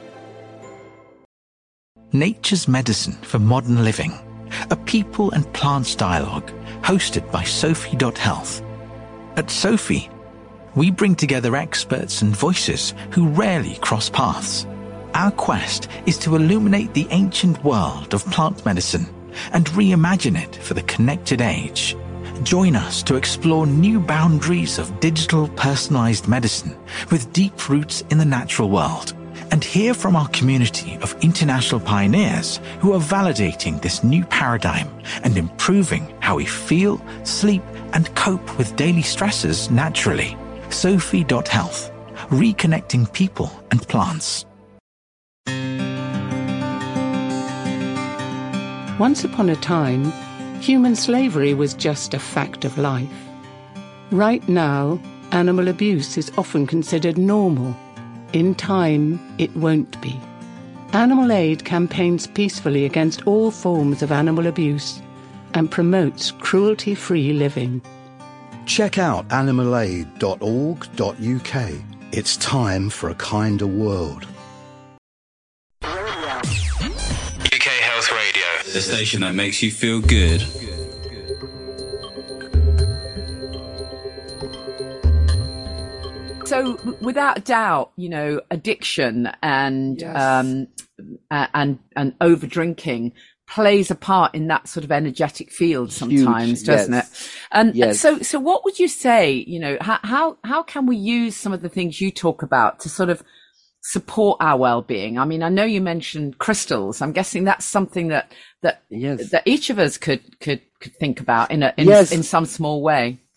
Nature's Medicine for Modern Living, a people and plants dialogue hosted by Sophie Health. At Sophie, we bring together experts and voices who rarely cross paths. Our quest is to illuminate the ancient world of plant medicine and reimagine it for the connected age. Join us to explore new boundaries of digital personalized medicine with deep roots in the natural world, and hear from our community of international pioneers who are validating this new paradigm and improving how we feel, sleep, and cope with daily stresses naturally. Sophie Health, reconnecting people and plants. Once upon a time, human slavery was just a fact of life. Right now, animal abuse is often considered normal. In time, it won't be. Animal Aid campaigns peacefully against all forms of animal abuse and promotes cruelty-free living. Check out animal aid dot org dot U K. It's time for a kinder world. U K Health Radio, the station that makes you feel good. So, without a doubt, you know, addiction and Yes. um, uh, and and over drinking plays a part in that sort of energetic field sometimes, Huge, doesn't yes. it? And Yes. so, so what would you say? You know, how how how can we use some of the things you talk about to sort of support our well-being? I mean, I know you mentioned crystals. I'm guessing that's something that that Yes. that each of us could could could think about in a in, Yes. in some small way.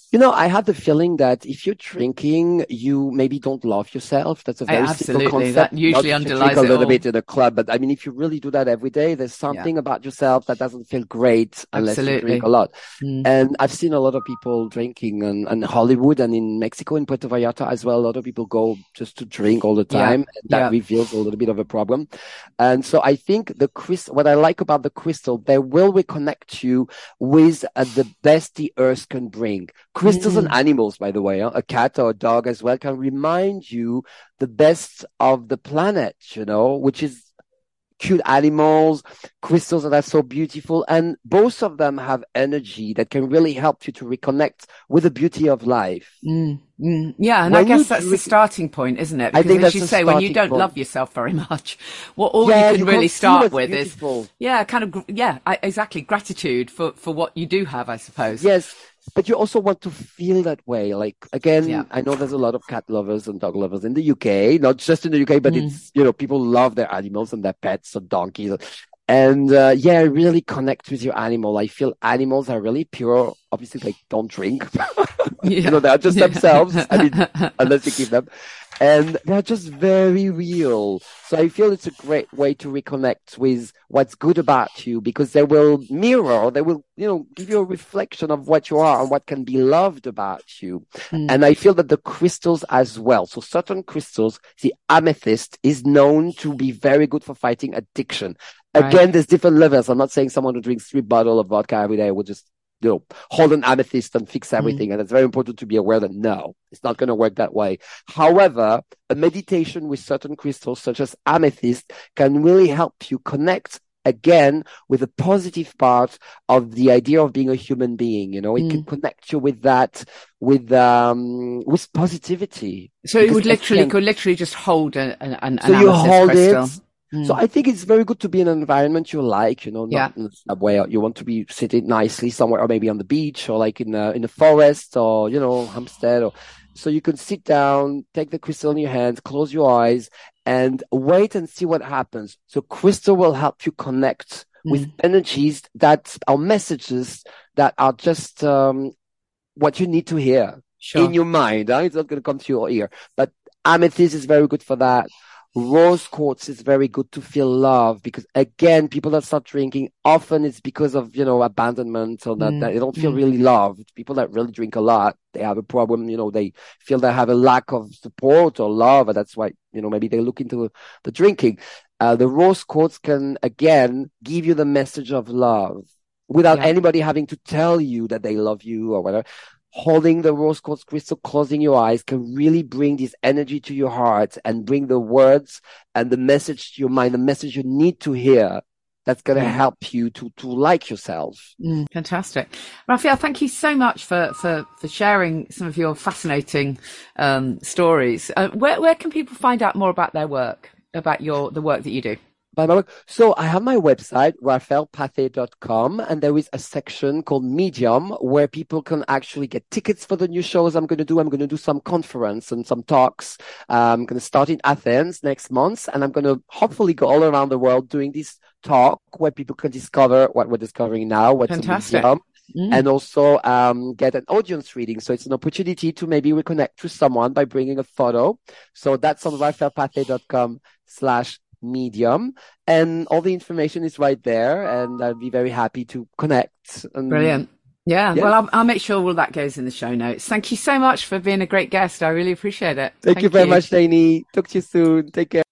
You know, I have the feeling that if you're drinking, you maybe don't love yourself. That's a very I, simple absolutely. concept. That usually Not if you underlies drink a it little all. bit in a club, but I mean, if you really do that every day, there's something Yeah. about yourself that doesn't feel great unless Absolutely. you drink a lot. Mm. And I've seen a lot of people drinking in, in Hollywood and in Mexico, in Puerto Vallarta as well. A lot of people go just to drink all the time. Yeah. And that Yeah. reveals a little bit of a problem. And so I think the crystal, what I like about the crystal, they will reconnect you with uh, the best the earth can bring. Crystals Mm. and animals, by the way, huh? A cat or a dog as well, can remind you the best of the planet, you know, which is cute animals, crystals that are so beautiful. And both of them have energy that can really help you to reconnect with the beauty of life. Mm, mm. Yeah, and When I guess you that's the drink- starting point, isn't it? I Because think as that's you the say, when you starting don't point. love yourself very much, what all Yeah, you can you really can't see start what's with is, beautiful. yeah, kind of, gr- yeah, I, exactly, gratitude for, for what you do have, I suppose. Yes, but you also want to feel that way. Like, again, Yeah. I know there's a lot of cat lovers and dog lovers in the U K, not just in the U K, but Mm. it's, you know, people love their animals and their pets or donkeys. And, uh, yeah, really connect with your animal. I feel animals are really pure. Obviously, they don't drink. Yeah. You know, they're just Yeah. themselves. I mean, unless you keep them. And they're just very real. So I feel it's a great way to reconnect with what's good about you, because they will mirror, they will, you know, give you a reflection of what you are and what can be loved about you. Mm. And I feel that the crystals as well. So certain crystals, the amethyst is known to be very good for fighting addiction. Right. Again, there's different levels. I'm not saying someone who drinks three bottles of vodka every day will just, you know, hold an amethyst and fix everything. And it's very important to be aware that no, it's not going to work that way. However, a meditation with certain crystals, such as amethyst, can really help you connect again with the positive part of the idea of being a human being. You know, it Mm. can connect you with that, with, um, with positivity. So it Because would literally, again- could literally just hold an, an, an so you amethyst hold crystal. it. Mm. So I think it's very good to be in an environment you like, you know, not Yeah. in the subway. You want to be sitting nicely somewhere, or maybe on the beach, or like in a, in a forest, or, you know, Hampstead. Or so you can sit down, take the crystal in your hands, close your eyes, and wait and see what happens. So crystal will help you connect Mm. with energies that are messages that are just um, what you need to hear Sure. in your mind. Huh? It's not going to come to your ear, but amethyst is very good for that. Rose quartz is very good to feel love, because again, people that start drinking, often it's because of, you know, abandonment, or that, Mm, that they don't feel mm. really loved. People that really drink a lot, they have a problem, you know, they feel they have a lack of support or love, and that's why, you know, maybe they look into the drinking. Uh, the rose quartz can, again, give you the message of love without Yeah. anybody having to tell you that they love you or whatever. Holding the rose quartz crystal, closing your eyes, can really bring this energy to your heart and bring the words and the message to your mind, the message you need to hear. That's going to Mm. help you to, to like yourself. Mm, fantastic. Raphael, thank you so much for, for, for sharing some of your fascinating um, stories. Uh, where, where can people find out more about their work, about your the work that you do? By my work. So I have my website, raphael pathé dot com, and there is a section called Medium where people can actually get tickets for the new shows I'm going to do. I'm going to do some conference and some talks. Um, I'm going to start in Athens next month, and I'm going to hopefully go all around the world doing this talk where people can discover what we're discovering now, what's a Fantastic. medium, Mm. and also um, get an audience reading. So it's an opportunity to maybe reconnect with someone by bringing a photo. So that's on raphael pathé dot com slash medium, and all the information is right there, and I'll be very happy to connect. And Brilliant. Yeah, Yeah. well, I'll, I'll make sure all that goes in the show notes. Thank you so much for being a great guest. I really appreciate it. Thank, you very much, Lainey. Talk to you soon. Take care.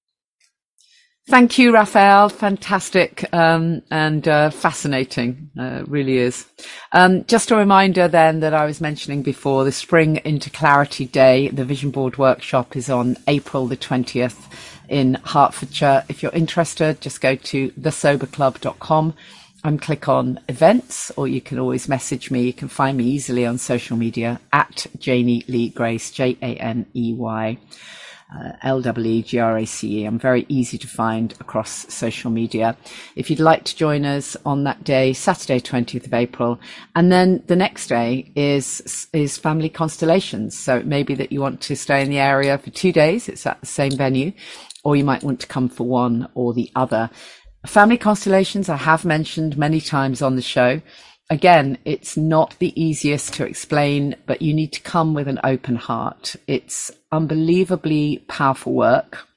Thank you, Raphael. Fantastic um, and uh, fascinating. Uh, really is. Um, just a reminder then that I was mentioning before, the Spring into Clarity Day, the Vision Board Workshop, is on April the twentieth in Hertfordshire. If you're interested, just go to the sober club dot com and click on events, or you can always message me. You can find me easily on social media at Janie Lee Grace, J A N E Y. Uh, L E E G R A C E. I'm very easy to find across social media. If you'd like to join us on that day, Saturday, twentieth of April, and then the next day is is Family Constellations. So it may be that you want to stay in the area for two days. It's at the same venue, or you might want to come for one or the other. Family Constellations, I have mentioned many times on the show. again, it's not the easiest to explain, but you need to come with an open heart. It's unbelievably powerful work.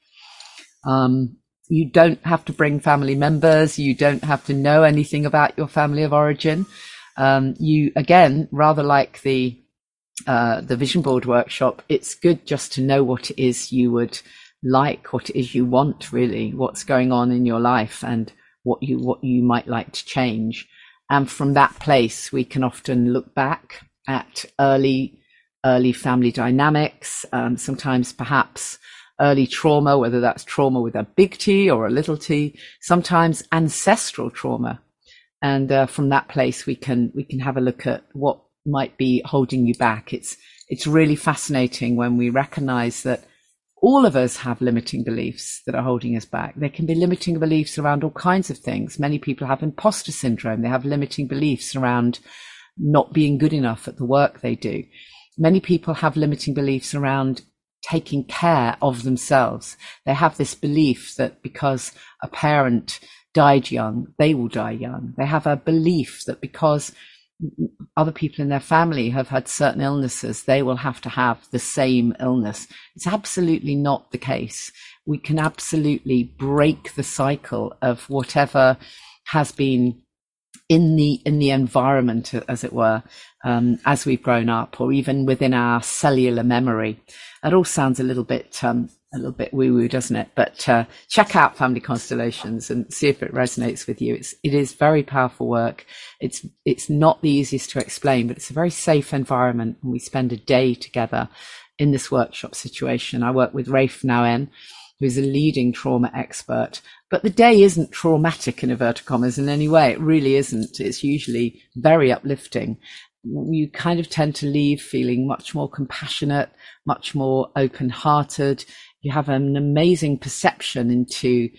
Um, you don't have to bring family members. You don't have to know anything about your family of origin. Um, you, again, rather like the uh, the vision board workshop, it's good just to know what it is you would like, what it is you want, really, what's going on in your life, and what you what you might like to change. And from that place, we can often look back at early early family dynamics, um, sometimes perhaps early trauma, whether that's trauma with a big T or a little t, sometimes ancestral trauma. And uh, from that place, we can we can have a look at what might be holding you back. It's it's really fascinating when we recognize that all of us have limiting beliefs that are holding us back. There can be limiting beliefs around all kinds of things. Many people have imposter syndrome. They have limiting beliefs around not being good enough at the work they do. Many people have limiting beliefs around taking care of themselves. They have this belief that because a parent died young, they will die young. They have a belief that because other people in their family have had certain illnesses, they will have to have the same illness. It's absolutely not the case. We can absolutely break the cycle of whatever has been in the in the environment, as it were, um, as we've grown up, or even within our cellular memory. It all sounds a little bit um, a little bit woo-woo, doesn't it? But uh, check out Family Constellations and see if it resonates with you. It's it is very powerful work. It's it's not the easiest to explain, but it's a very safe environment, and we spend a day together in this workshop situation. I work with Rafe Nauen, who's a leading trauma expert. But the day isn't traumatic in inverted commas in any way. It really isn't. It's usually very uplifting. You kind of tend to leave feeling much more compassionate, much more open-hearted. You have an amazing perception into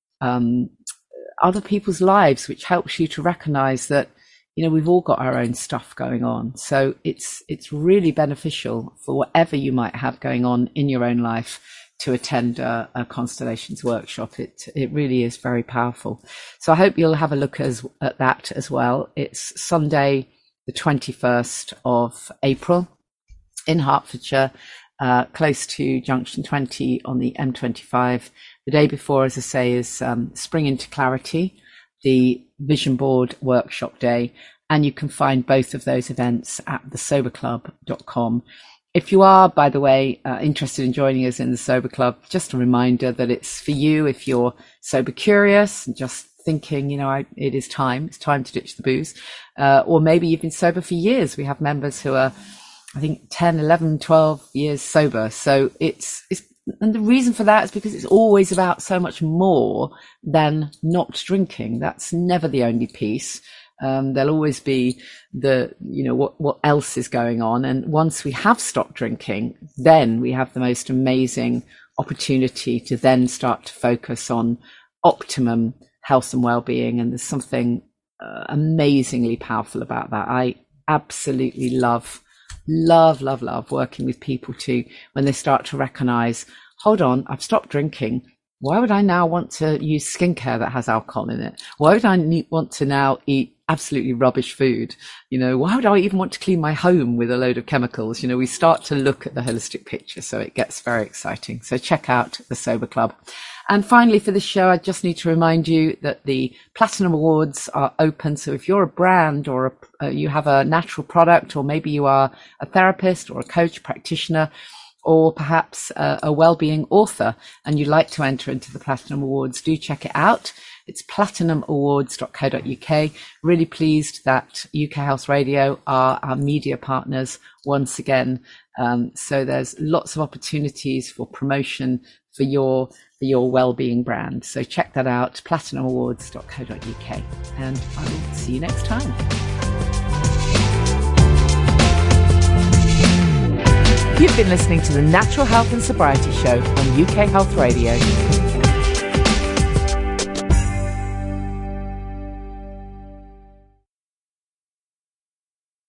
um, other people's lives, which helps you to recognize that, you know, we've all got our own stuff going on. So it's it's really beneficial for whatever you might have going on in your own life to attend a, a Constellations workshop. It it really is very powerful. So I hope you'll have a look as, at that as well. It's Sunday, the twenty-first of April in Hertfordshire, uh, close to Junction twenty on the M twenty-five. The day before, as I say, is um, Spring into Clarity, the Vision Board Workshop Day. And you can find both of those events at the sober club dot com. If you are, by the way, uh, interested in joining us in the Sober Club, just a reminder that it's for you if you're sober curious and just thinking, you know, I, it is time, it's time to ditch the booze. Uh, or maybe you've been sober for years. We have members who are, I think, ten, eleven, twelve years sober. So it's, it's, and the reason for that is because it's always about so much more than not drinking. That's never the only piece. Um, there'll always be the, you know, what, what else is going on. And once we have stopped drinking, then we have the most amazing opportunity to then start to focus on optimum health and well-being. And there's something uh, amazingly powerful about that. I absolutely love, love, love, love working with people too, when they start to recognize, hold on, I've stopped drinking. Why would I now want to use skincare that has alcohol in it? Why would I need, want to now eat absolutely rubbish food? You know, why would I even want to clean my home with a load of chemicals? You know, we start to look at the holistic picture, so it gets very exciting. So check out the Sober Club. And finally, for this show, I just need to remind you that the Platinum Awards are open. So if you're a brand or a, uh, you have a natural product, or maybe you are a therapist or a coach practitioner, or perhaps a, a well-being author, and you'd like to enter into the Platinum Awards, do check it out. It's platinum awards dot co dot uk. Really pleased that U K Health Radio are our media partners once again. Um, so there's lots of opportunities for promotion for your for your well-being brand. So check that out, platinum awards dot co dot uk. And I will see you next time. You've been listening to the Natural Health and Sobriety Show on U K Health Radio.